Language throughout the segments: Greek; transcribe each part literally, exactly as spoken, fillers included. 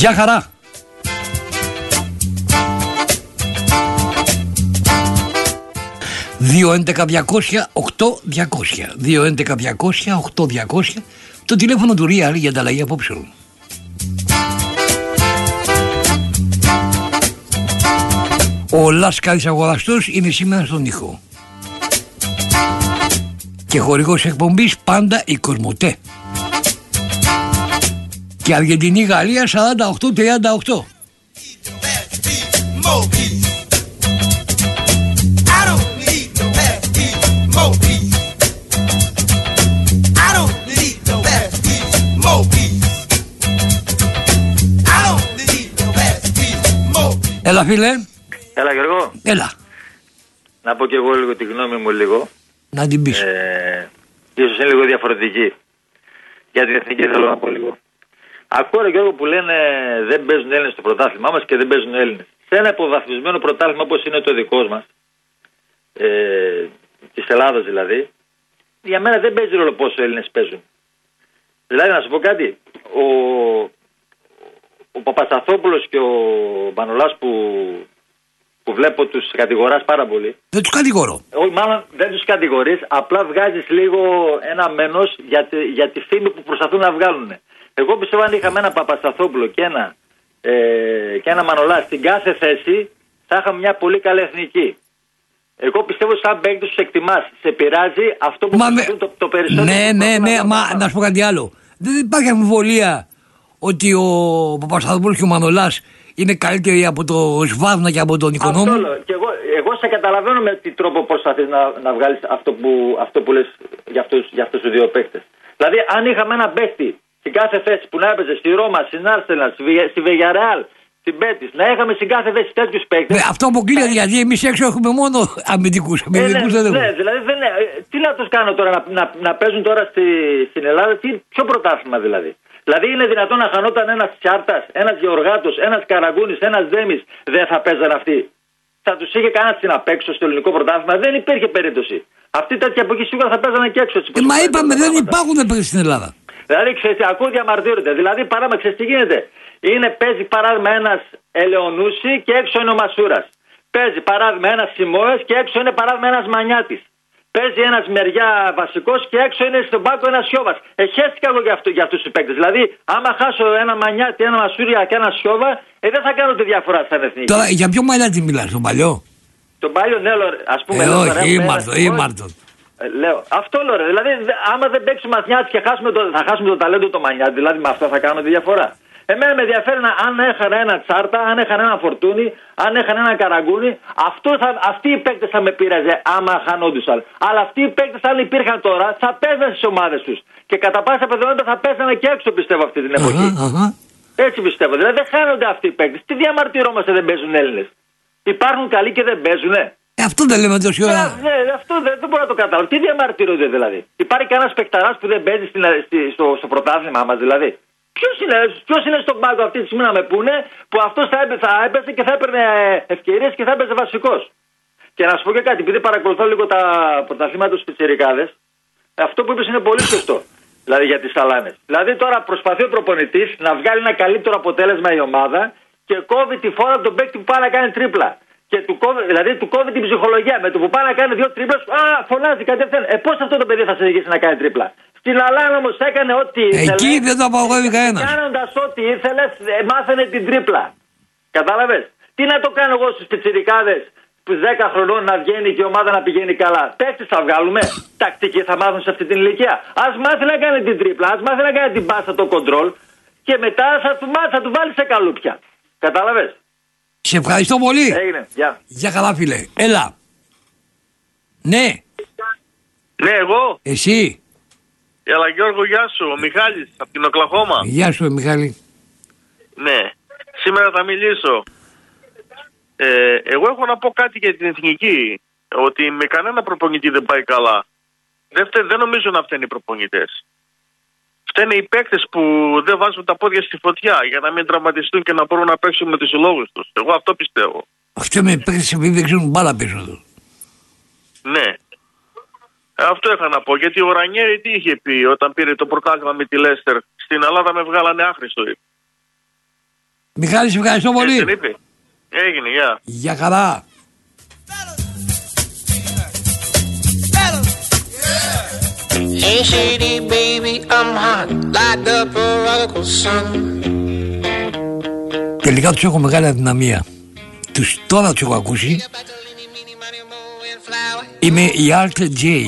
Γεια χαρά. δύο έντεκα διακόσια οκτώ διακόσια δύο έντεκα διακόσια οκτώ διακόσια το τηλέφωνο του Real για ανταλλαγή απόψεων. Ο Λάσκαρης Αγοραστός είναι σήμερα στον ήχο. Και χορηγός εκπομπής πάντα η Κοσμοτέ. Και Αργεντινή Γαλλία σαράντα οκτώ τριάντα οκτώ. Έλα φίλε. Έλα Γιώργο. Έλα. Να πω και εγώ λίγο τη γνώμη μου λίγο. Να την πεις. Ε, ίσως είναι λίγο διαφορετική. Για την εθνική θέλω να πω λίγο. Ακούω ρε Γιώργο που λένε δεν παίζουν Έλληνες στο πρωτάθλημά μας και δεν παίζουν Έλληνες. Σε ένα υποβαθμισμένο πρωτάθλημα όπως είναι το δικό μας, ε, της Ελλάδας δηλαδή, για μένα δεν παίζει ρόλο πόσο Έλληνες παίζουν. Δηλαδή να σου πω κάτι, ο, ο Παπασταθόπουλος και ο Μανολάς που, που βλέπω τους κατηγοράς πάρα πολύ. Δεν τους κατηγορώ. Όχι, μάλλον δεν τους κατηγορείς, απλά βγάζεις λίγο ένα μένος για τη, για τη φήμη που προσπαθούν να βγάλουν. Εγώ πιστεύω αν είχαμε ένα Παπασταθόπουλο και ένα, ε, και ένα Μανολά στην κάθε θέση, θα είχαμε μια πολύ καλή εθνική. Εγώ πιστεύω σαν παίκτης τους εκτιμάς. Σε πειράζει αυτό που προσπαθούν με... το, το περισσότερο. Ναι, ναι, ναι, μα να σου πω κάτι άλλο. Δεν υπάρχει αμφιβολία ότι ο Παπασταθόπουλος και ο Μανολάς είναι καλύτεροι από το Σβάρνα και από τον Οικονόμου. Αυτό λέω. Και εγώ, εγώ σε καταλαβαίνω με τι τρόπο προσπαθείς να, να βγάλεις αυτό που, αυτό που λες για αυτούς, για αυτούς τους δύο παίκτες. Δηλαδή αν είχαμε ένα παίκτη στην κάθε θέση που να έπαιζε στη Ρώμα, στην Άρσεναλ, στη Βεγιαρεάλ, στην Πέτης, να είχαμε στην κάθε θέση τέτοιους παίκτες. Ναι, αυτό αποκλείεται γιατί εμείς έξω έχουμε μόνο αμυντικούς. Αμυντικούς ε, δεν ναι, έχουμε. Ναι, δηλαδή δεν, τι να τους κάνω τώρα να, να, να παίζουν τώρα στη, στην Ελλάδα, τι, ποιο πρωτάθλημα δηλαδή. Δηλαδή είναι δυνατόν να χανόταν ένας Τσάρτας, ένας Γεωργάτος, ένας Καραγκούνης, ένας Δέμης, δεν θα παίζαν αυτοί. Θα τους είχε κανένα στην απέξω στο ελληνικό πρωτάθλημα, δεν υπήρχε περίπτωση. Αυτοί τέτοιοι από εκεί σίγουρα θα παίζανε και έξω. Ε, μα είπαμε δεν υπάρχουν παίκτες στην Ελλάδα. Δηλαδή ξέρεις, ακούω διαμαρτύρονται. Δηλαδή παράδειγμα, ξέρεις τι γίνεται. Είναι, παίζει παράδειγμα ένας Ελεονούση και έξω είναι ο Μασούρας. Παίζει παράδειγμα ένας Σιμώες και έξω είναι παράδειγμα ένας Μανιάτης. Παίζει ένας Μεριά βασικός και έξω είναι στον πάγκο ένας Σιώβας. Εχέστηκα εγώ για, αυτό, για αυτούς τους παίκτες. Δηλαδή, άμα χάσω ένα Μανιάτη, ένα Μασούρια και ένα Σιώβα, ε, δεν θα κάνω τη διαφορά σαν εθνική. Τώρα, για ποιο Μανιάτη μιλάς, τον παλιό? Τον παλιό, ναι, ας πούμε. Ε, λέω, όχι, ήμαρτον, ήμαρτον. Ε, λέω, αυτό λέω ρε. Δηλαδή, άμα δεν παίξουμε Μαθιάτη και χάσουμε το, θα χάσουμε το ταλέντο του Μανιάτη, δηλαδή με αυτό θα κάνουμε τη διαφορά. Εμένα με ενδιαφέρει να, αν έχανε ένα Τσάρτα, αν έχανε ένα Φορτούνι, αν έχανε ένα Καραγκούνι, αυτό θα, αυτοί οι παίκτες θα με πείραζε άμα χανόντουσαν. Αλλά αυτοί οι παίκτες, αν υπήρχαν τώρα, θα παίζαν στις ομάδες τους. Και κατά πάσα πιθανότητα θα παίζανε και έξω, πιστεύω, αυτή την εποχή. Uh-huh, uh-huh. Έτσι πιστεύω. Δηλαδή δεν χάνονται αυτοί οι παίκτες. Τι διαμαρτυρόμαστε δεν παίζουν Έλληνες? Υπάρχουν καλοί και δεν παίζουνε. Ε, αυτό δεν λέμε τόση ώρα. Ναι, αυτό δεν, δεν μπορώ να το καταλάβω. Τι διαμαρτύρονται δηλαδή? Υπάρχει κανένας παικταράς που δεν παίζει στην, στη, στο, στο πρωτάθλημα μας δηλαδή? Ποιος είναι, ποιος είναι στον πάγκο αυτή τη στιγμή να με πούνε που αυτός θα, θα έπαιζε και θα έπαιρνε ευκαιρίες και θα έπαιζε βασικός? Και να σου πω και κάτι, επειδή παρακολουθώ λίγο τα πρωταθλήματα στους πιτσιρικάδες, αυτό που είπες είναι πολύ σωστό. Δηλαδή για τις σαλάνες. Δηλαδή τώρα προσπαθεί ο προπονητής να βγάλει ένα καλύτερο αποτέλεσμα η ομάδα και κόβει τη φόρα από τον παίκτη που πάει να κάνει τρίπλα. Και του κόβει, δηλαδή του κόβει την ψυχολογία. Με το που πάει να κάνει δύο τρίπλες, α, φωνάζει κατευθείαν. Ε, πώς αυτό το παιδί θα συνεχίσει να κάνει τρίπλα? Στην Αλάνα όμως έκανε ό,τι ήθελε. Εκεί δεν το απαγορεύει κανένας. Κάνοντας ό,τι ήθελε, μάθαινε την τρίπλα. Κατάλαβες? Τι να το κάνω εγώ στους πιτσιρικάδες που δέκα χρονών να βγαίνει και η ομάδα να πηγαίνει καλά? Παίκτες θα βγάλουμε? Τακτική θα μάθουν σε αυτή την ηλικία? Ας μάθει να κάνει την τρίπλα, ας μάθει να κάνει την πάσα, το κοντρόλ και μετά θα του, θα του βάλει σε καλούπια. Κατάλαβες? Σε ευχαριστώ πολύ. Έγινε. Γεια. Γεια καλά φίλε. Έλα. Ναι. Ναι, εγώ. Εσύ. Έλα Γιώργο, γεια σου. Ο Μιχάλης από την Οκλαχώμα. Γεια σου Μιχάλη. Ναι. Σήμερα θα μιλήσω. Ε, εγώ έχω να πω κάτι για την εθνική. Ότι με κανένα προπονητή δεν πάει καλά. Δεν, φτε, δεν νομίζω να φταίνουν οι προπονητές. Φταίνε οι παίκτες που δεν βάζουν τα πόδια στη φωτιά για να μην τραυματιστούν και να μπορούν να παίξουν με τους συλλόγους τους. Εγώ αυτό πιστεύω. Αυτό με παίκτες επειδή δεν ξέρουν μπάλα περισσότερο. Ναι. Αυτό είχα να πω. Γιατί ο Ρανιέρη τι είχε πει όταν πήρε το πρωτάθλημα με τη Λέστερ? Στην Ελλάδα με βγάλανε άχρηστο. Μιχάλη, σε ευχαριστώ πολύ. Έγινε, γεια. Για χαρά. Hey shady baby, I'm hot, like the prodigal son. Τελικά τους έχω μεγάλη αδυναμία. Τους τώρα τους έχω ακούσει. Είμαι η Alt J.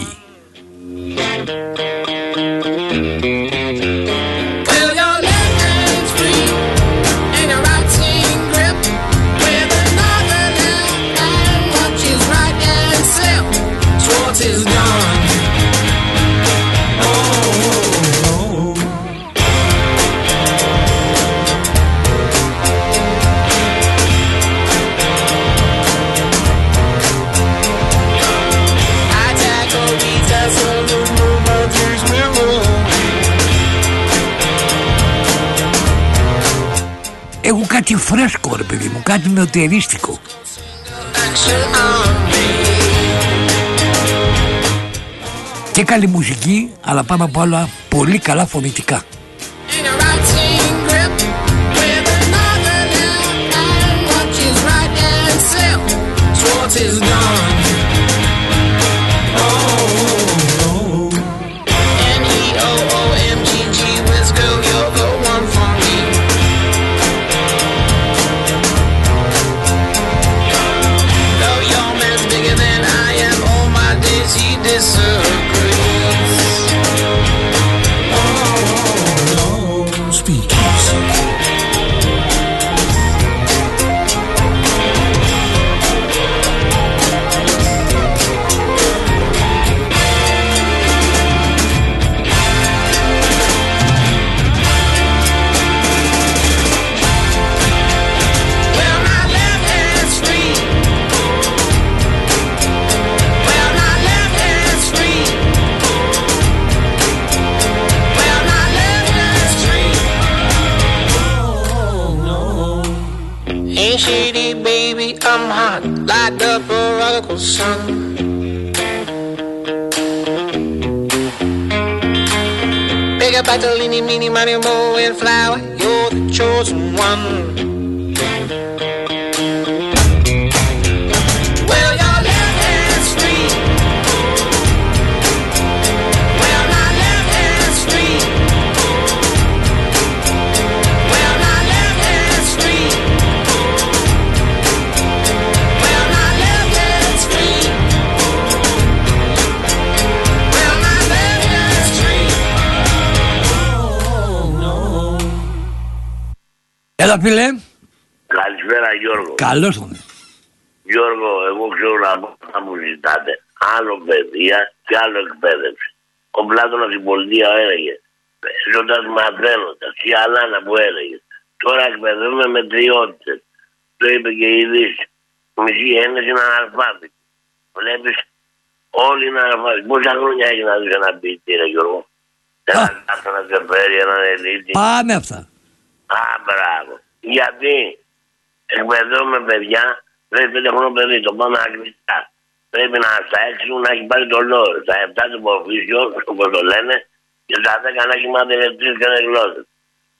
Έχω κάτι φρέσκο ρε παιδί μου, κάτι νεωτερίστικο. Και καλή μουσική, αλλά πάνω απ' όλα πολύ καλά φωνητικά. Shady baby, I'm hot like the prodigal son. Big up like the leany, meany, money, mo, and flower. You're the chosen one. Well, your left hand's free. Well, my left hand's free. Well, my left hand's free. Έλα φίλε. Καλησπέρα Γιώργο. Καλώς τον. Γιώργο, εγώ ξέρω να πω να μου ζητάτε άλλο παιδεία και άλλο εκπαίδευση. Ο Πλάτωνας στην πολιτεία έλεγε παίζοντας μαθαίνοντας και άλλα που έλεγε. Τώρα εκπαιδεύουμε με τριότητες. Το είπε και η Δύση. Μισή ένεση είναι αναλφάβητη. Βλέπεις όλοι είναι αναλφάβητοι. Πόσα χρόνια έχει να δεις ένα ποιητή ρε Γιώργο. Ένα κάτω να σε φέρει έναν ελίτη. Πάμε αυτά. Α, μπράβο. Γιατί εκπαιδεύουμε παιδιά, πρέπει πέντε χρόνο παιδί, το πάμε αγγλικά. Πρέπει να στα έξι να έχει πάρει το λόγο. Στα επτά του προφήσιο, όπως το λένε, και στα δέκα να έχει μάθει τρεις και γλώσσες.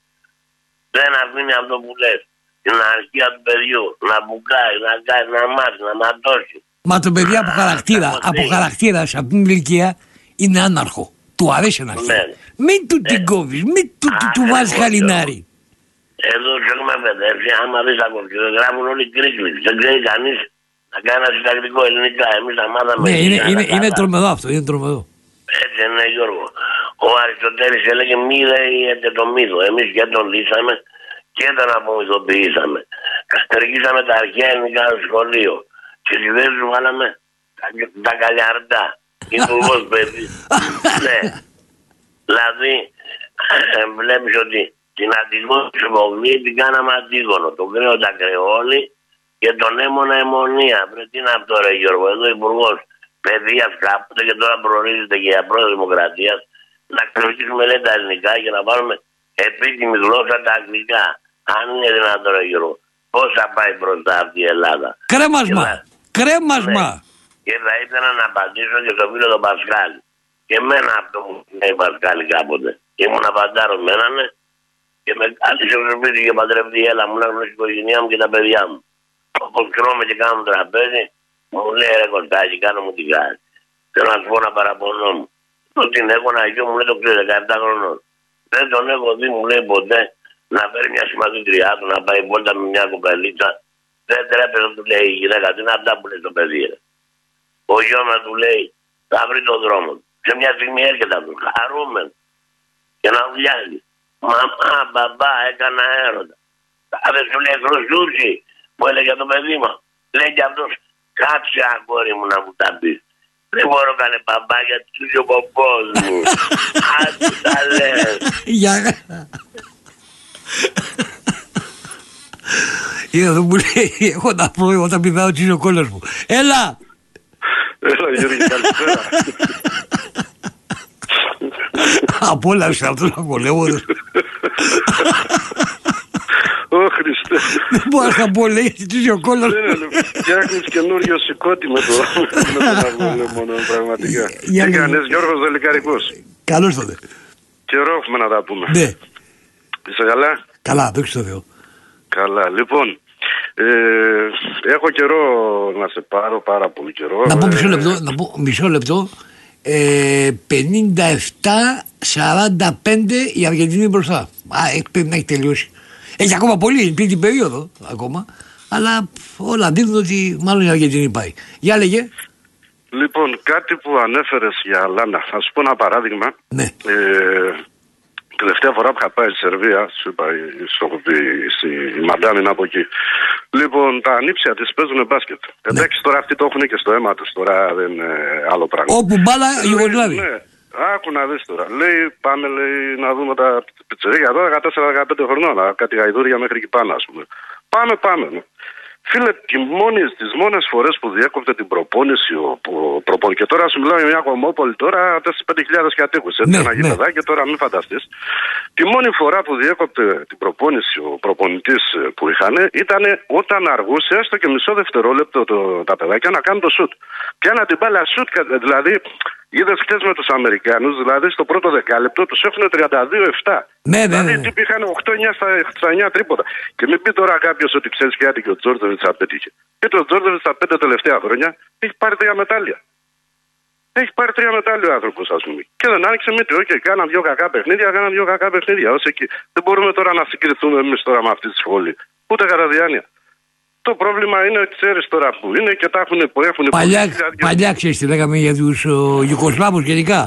Δεν αφήνει αυτό που λες. Την αρχαία του παιδιού, να μπουκάει, να κάνει, να μάθει, να ματώσει. Μα το παιδί από χαρακτήρα, από χαρακτήρα σε αυτήν την ηλικία είναι άναρχο. Του αρέσει να αρχίσει. Μην του την κόβεις, μην του, του, του βάζεις χαλινάρι. Εδώ σου έχουμε παιδεύσει, άμα δεις τα κομπιούτερ, γράφουν όλοι κρύκλοι. Δεν ξέρει κανείς να κάνει ένα συντακτικό ελληνικά. Εμείς τα μάθαμε. Ναι, είναι, είναι, είναι τρομερό αυτό, είναι τρομερό. Έτσι είναι Γιώργο. Ο Αριστοτέλης έλεγε μη ρέιεται το μύθο. Εμείς και τον λύσαμε και τον απομυθοποιήσαμε. Καστεργήσαμε τα αρχαία ελληνικά στο σχολείο. Και στη θέση του βάλαμε τα, τα καλιαρτά. Υπουργός παιδί. Ναι. Δηλαδή, ε, βλέπεις ότι την αντιγόνη Βογλή την κάναμε αντίγονο. Τον κρέοντα κρεόλι και τον έμονα αιμονία. Πρέπει τι είναι αυτό ρε Γιώργο. Εδώ υπουργός παιδείας κάποτε και τώρα προορίζεται και για πρόεδρο Δημοκρατίας να κλειστήσουμε λέει τα ελληνικά και να βάλουμε επίτιμη γλώσσα τα αγγλικά. Αν είναι δυνατό ρε Γιώργο. Πώς θα πάει μπροστά αυτή η Ελλάδα. Κρέμασμα. Θα... Κρέμασμα. Ναι. Και θα ήθελα να απαντήσω και στον φίλο τον Πασχάλη. Και εμένα αυτό μου λέει Πασχάλη κάποτε. Ήμουν απαντάρος με έναν Και με κάθισε στο σπίτι και παντρευτεί, έλα μου να γνωρίσει η οικογένειά μου και τα παιδιά μου. Όπως τρώμε και κάνουμε τραπέζι, μου λέει ρε Κωστάκη, κάνω μου τη χάρη. Θέλω να σου πω ένα παραπονό μου. Το την έχω ένα γιο μου, λέει το ξέρει δεκαεπτά χρονών. Δεν τον έχω δει, μου λέει ποτέ, να φέρει μια συμμαθήτριά του, να πάει βόλτα με μια κοπελίτσα. Δεν τρέπεται, του λέει η γυναίκα, τι είναι αυτά που λέει το παιδί. Ρε. Ο γιο μας του λέει, θα βρει τον δρόμο του. Σε μια στιγμή έρχεται από του, χαρούμενο. Και να βουλιάζει. Μαμά, μπαμπά, έκανα έρωτα. Κάθε σου λέει Χρωστούτσι, μου έλεγε το παιδί μου. Λέει και αυτός, κάτσε αγόρι μου να μου τα πει. Δεν μπορώ κάνε μπαμπά γιατί του ο ποπός μου. Άκου τα λες. Γεια. Είδα εδώ που λέει, έχω να πω όταν πηδάω ο κόλλος μου. Έλα. Έλα Γιώργη, καλησπέρα. Απόλαυσε αυτός ο κολεύοντας. Ω Χριστέ. Δεν μπορώ να πω λέει γιατί ο κόλλος. Φτιάχνεις καινούριο σηκώτη με τον αγώνα πραγματικά. Τι κάνεις Γιώργος Δελικαρικός? Καλώς τότε. Καιρό έχουμε να τα πούμε. Ναι. Είσαι καλά? Καλά, δόξα τω Θεώ. Καλά, λοιπόν. Ε, έχω καιρό να σε πάρω, πάρα πολύ καιρό. Να πω ε, μισό λεπτό, να πω μισό λεπτό. Ε, πενήντα επτά σαράντα πέντε η Αργεντινή μπροστά. Α, πρέπει να έχει τελειώσει. Έχει ακόμα πολύ, πριν την περίοδο ακόμα. Αλλά όλα δείχνουν ότι μάλλον η Αργεντινή πάει. Για λέγε. Λοιπόν, κάτι που ανέφερες για Λάνα. Θα σου πω ένα παράδειγμα. Ναι. Ε, τελευταία φορά που είχα πάει στη Σερβία, σου είπα, στη Μαντάμι είναι από εκεί. Λοιπόν, τα ανήψια της παίζουν μπάσκετ. Ναι. Εντάξει, τώρα αυτοί το έχουν και στο αίμα τους, τώρα δεν είναι άλλο πράγμα. Όπου μπάλα, Ιουγκοσλάβη. Ναι, άκου να δεις τώρα. Λέει, πάμε λέει, να δούμε τα πιτσερίκια εδώ, δεκατέσσερα δεκαπέντε χρονών, κάτι γαϊδούρια μέχρι εκεί πάνω, ας πούμε. Πάμε, πάμε. Ναι. Φίλε, τις μόνες φορές που διέκοπτε την προπόνηση ο, ο προπονητής, και τώρα σου μιλάω για μια Κομόπολη τώρα τέσσερις πέντε χιλιάδες κατοίκους, έτσι, ναι, ένα ναι. γηπεδάκι, και τώρα μην φανταστείς. Τη μόνη φορά που διέκοπτε την προπόνηση ο προπονητής που είχαν ήταν όταν αργούσε έστω και μισό δευτερόλεπτο το, τα παιδάκια να κάνουν το σουτ. Πιάνα την μπάλα σουτ, δηλαδή είδες χτες με τους Αμερικάνους, δηλαδή στο πρώτο δεκάλεπτο τους έχουν τριάντα δύο επτά. Ναι, ναι, δηλαδή ναι. τύποι είχαν οκτώ εννιά στα εννιά τρίποτα. Και μην πει τώρα κάποιος ότι ξέρεις κάτι και ο Τζόρτζεβιτς απέτυχε. Και ο Τζόρτζεβιτς τα πέντε τελευταία χρόνια έχει πάρει τρία μετάλλια. Έχει πάρει τρία μετάλλια ο άνθρωπος, ας πούμε. Και δεν άνοιξε μύτη. Οκ, okay, κάναν δυο κακά παιχνίδια, κάναν δυο κακά παιχνίδια. Ως εκεί. Δεν μπορούμε τώρα να συγκριθούμε εμείς τώρα με αυτή τη σχολή. Ούτε κατά διάνοια. Το πρόβλημα είναι ότι ξέρεις τώρα που είναι και τα έχουν που έχουν. Παλιά, παλιά ξέρεις τι λέγαμε για τους Ιουγκοσλάβους γενικά.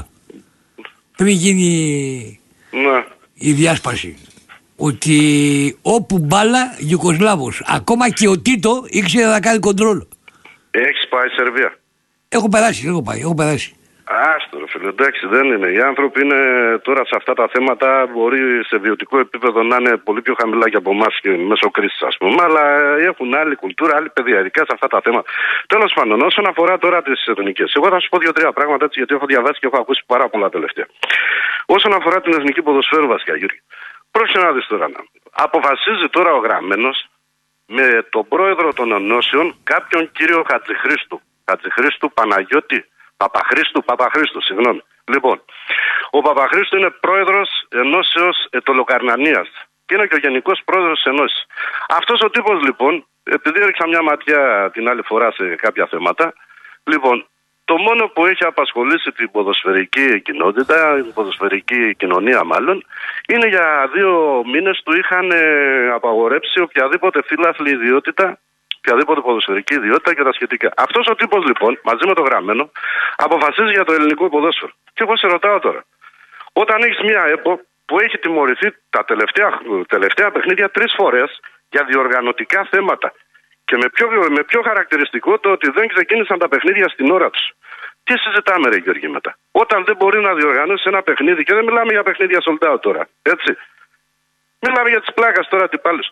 Πριν γίνει ναι. η διάσπαση. Ότι όπου μπάλα Ιουγκοσλάβους. Ακόμα και ο Τίτο ήξερε να κάνει κοντρόλ. Έχεις πάει Σερβία? Έχω περάσει, έχω πάει, έχω περάσει. Άστο ρε φίλε, εντάξει δεν είναι. Οι άνθρωποι είναι τώρα σε αυτά τα θέματα, μπορεί σε βιωτικό επίπεδο να είναι πολύ πιο χαμηλά και από εμάς και μέσω κρίσης ας πούμε, αλλά έχουν άλλη κουλτούρα, άλλη παιδεία, ειδικά σε αυτά τα θέματα. Τέλος πάντων, όσον αφορά τώρα τις εθνικές, εγώ θα σου πω δύο-τρία πράγματα έτσι, γιατί έχω διαβάσει και έχω ακούσει πάρα πολλά τελευταία. Όσον αφορά την εθνική ποδοσφαίρου βασικά, Γιώργη, πρόσεχε να δεις τώρα να. Αποφασίζει τώρα ο γραμμένος με τον πρόεδρο των ενώσεων, κάποιον κύριο Χατζηχρήστου. Χατζηχρήστου Παναγιώτη. Παπαχρήστου, Παπαχρήστου, συγγνώμη. Λοιπόν, ο Παπαχρήστου είναι πρόεδρος ενώσεως Ετωλοκαρνανίας και είναι και ο γενικός πρόεδρος της ενώσης. Αυτός ο τύπος λοιπόν, επειδή έριξα μια ματιά την άλλη φορά σε κάποια θέματα, λοιπόν, το μόνο που έχει απασχολήσει την ποδοσφαιρική κοινότητα, την ποδοσφαιρική κοινωνία μάλλον, είναι για δύο μήνες του είχαν απαγορέψει οποιαδήποτε φύλαθλη ιδιότητα, οποιαδήποτε ποδοσφαιρική ιδιότητα και τα σχετικά. Αυτός ο τύπος λοιπόν, μαζί με το γραμμένο, αποφασίζει για το ελληνικό ποδόσφαιρο. Και εγώ σε ρωτάω τώρα, όταν έχεις μια ΕΠΟ που έχει τιμωρηθεί τα τελευταία, τελευταία παιχνίδια τρεις φορές για διοργανωτικά θέματα και με πιο, με πιο χαρακτηριστικό το ότι δεν ξεκίνησαν τα παιχνίδια στην ώρα τους. Τι συζητάμε ρε Γιώργη μετά? Όταν δεν μπορεί να διοργανώσει ένα παιχνίδι, και δεν μιλάμε για παιχνίδια sold out τώρα, έτσι. Μιλάμε για τις πλάκες τώρα αντιπάλους.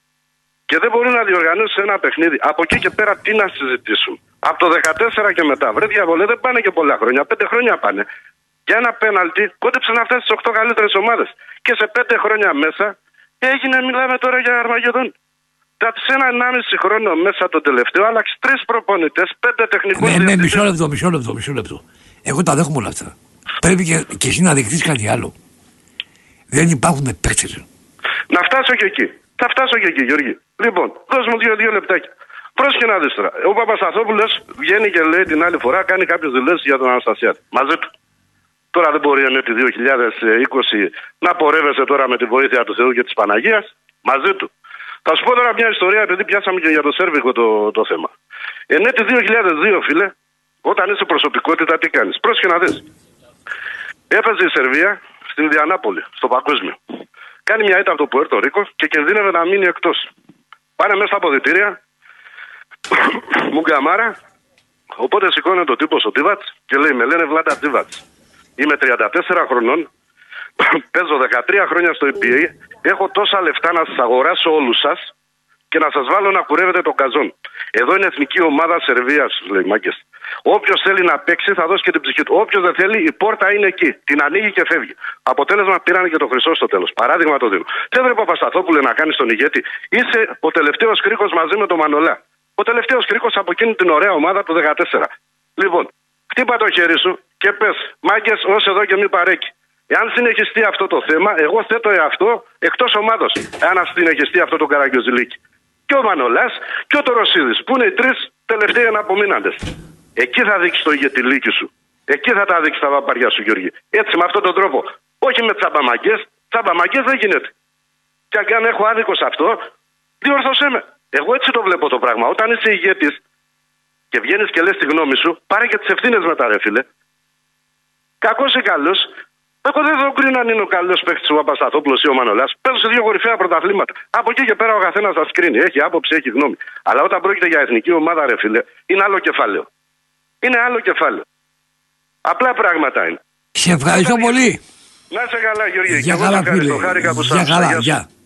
Και δεν μπορεί να διοργανώσει ένα παιχνίδι. Από εκεί και πέρα τι να συζητήσουν? Από το δεκατέσσερα και μετά. Βρε διαβολέ, δεν πάνε και πολλά χρόνια. Πέντε χρόνια πάνε. Για ένα πέναλτι κόντεψε να φτάσει στις οκτώ καλύτερες ομάδες. Και σε πέντε χρόνια μέσα έγινε, μιλάμε τώρα για Αρμαγεδόν. Δηλαδή σε ένα ενάμιση χρόνο μέσα τον τελευταίο άλλαξε τρεις προπονητές, πέντε τεχνικούς. Ναι, ναι, μισό λεπτό, μισό λεπτό, μισό λεπτό. Εγώ τα δέχομαι όλα αυτά. Πρέπει και, και εσύ να δεχτείς κάτι άλλο. Δεν υπάρχουν παίκτες. Να φτάσω και εκεί. Θα φτάσω και εκεί, Γιώργη. Λοιπόν, δώσ' μου δύο, δύο λεπτάκια. Πρόσεχε να δεις τώρα. Ο Παπασταθόπουλος βγαίνει και λέει την άλλη φορά, κάνει κάποιες δηλώσεις για τον Αναστασιάδη. Μαζί του. Τώρα δεν μπορεί ενέτη δύο χιλιάδες είκοσι να πορεύεσαι τώρα με τη βοήθεια του Θεού και της Παναγίας. Μαζί του. Θα σου πω τώρα μια ιστορία, επειδή πιάσαμε και για το Σέρβικο το, το θέμα. Ενέτη δύο χιλιάδες δύο, φίλε, όταν είσαι προσωπικότητα, τι κάνεις? Πρόσεχε να δεις. Έπαιζε η Σερβία στην Ινδιανάπολη, στο παγκόσμιο. Κάνει μια ήττα από το Πουέρτο Ρίκο και κινδύνευε να μείνει εκτός. Πάνε μέσα στα αποδυτήρια, Μουγκαμάρα, οπότε σηκώνει το τύπο ο Τίβατς και λέει: με λένε Βλάντα Τίβατς. Είμαι τριάντα τέσσερα χρονών, παίζω δεκατρία χρόνια στο ι πι έι, έχω τόσα λεφτά να σας αγοράσω όλους σας και να σας βάλω να κουρεύετε το καζόν. Εδώ είναι εθνική ομάδα Σερβίας, λέει μάγκες. Όποιος θέλει να παίξει θα δώσει και την ψυχή του. Όποιος δεν θέλει, η πόρτα είναι εκεί. Την ανοίγει και φεύγει. Αποτέλεσμα πήραν και το χρυσό στο τέλος. Παράδειγμα το δίνω. Δεν βρε Παπασταθόπουλε να κάνεις τον ηγέτη. Είσαι ο τελευταίος κρίκος μαζί με τον Μανολά. Ο τελευταίος κρίκος από εκείνη την ωραία ομάδα του δεκατέσσερα. Λοιπόν, χτύπα το χέρι σου και πες: μάγκες, ως εδώ και μη παρέκει. Εάν συνεχιστεί αυτό το θέμα, εγώ θέτω εαυτό εκτός ομάδος. Εάν συνεχιστεί αυτό το Καραγκιόζηλίκι. Και ο Μανολάς και ο Τωροσίδης, που είναι οι τρεις τελευταίοι αναπομείναντες. Εκεί θα δείξει το ηγετηλίκι σου. Εκεί θα τα δείξει τα βαπαριά σου, Γιώργη. Έτσι, με αυτόν τον τρόπο. Όχι με τσαμπαμαγκές. Τσαμπαμαγκές δεν γίνεται. Και αν έχω άδικο σε αυτό, διόρθωσέ με. Εγώ έτσι το βλέπω το πράγμα. Όταν είσαι ηγέτης και βγαίνεις και λες τη γνώμη σου, πάρε και τις ευθύνες μετά, ρε φίλε. Κακός ή καλός. Εγώ δεν θα κρίνω αν είναι ο καλός παίκτης ο Παπασταθόπουλος ή ο Μανολάς. Παίζω σε δύο κορυφαία πρωταθλήματα. Από εκεί και πέρα ο καθένας σας κρίνει. Έχει άποψη, έχει γνώμη. Αλλά όταν πρόκειται για εθνική ομάδα, ρε φίλε, είναι άλλο κεφάλαιο. Είναι άλλο κεφάλαιο. Απλά πράγματα είναι. Σε ευχαριστώ πολύ. Να είσαι καλά, Γιώργη. Για καλά, φίλε. Χάρηκα που Για σας καλά, γεια.